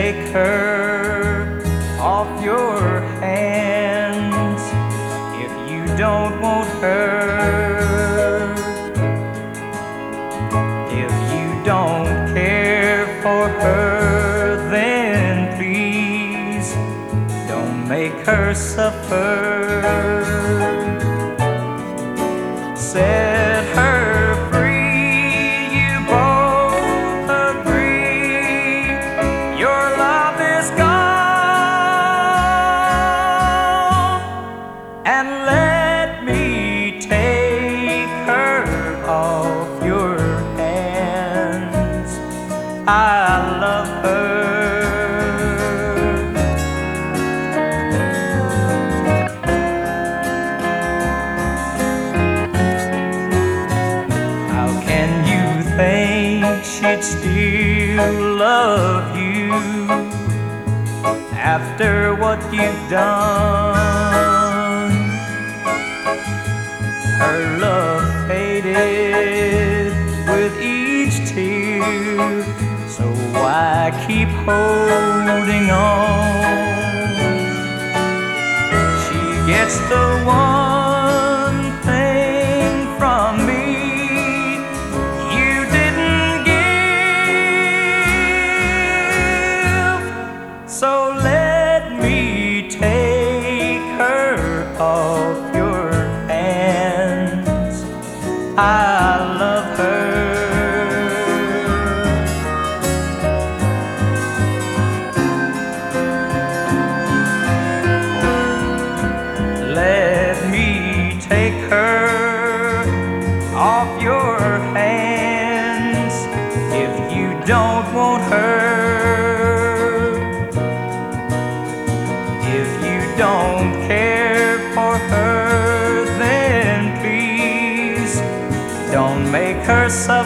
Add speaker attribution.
Speaker 1: take her off your hands if you don't want her. If you don't care for her, then please don't make her suffer. Set her free, you both agree. Your love is gone, and let me take her off your hands. I love her. Think she'd still love you after what you've done? Her love faded with each tear, so why keep holding on? She gets the one thing from me so let me take her off your hands. I love her. Let me take her off your hands if you don't want her. If you don't care for her, then please don't make her suffer.